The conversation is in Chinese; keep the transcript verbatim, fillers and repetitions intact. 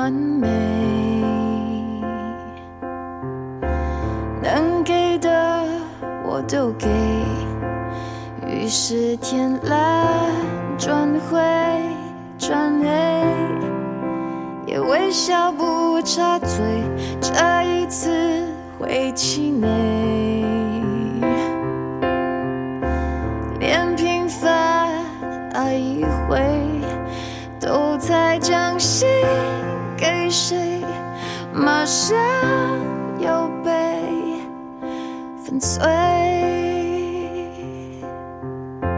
完美，能给的我都给，于是天蓝转灰转黑，也微笑不插嘴，这一次会气馁，连平凡爱一回都在将心给谁，马上又被粉碎。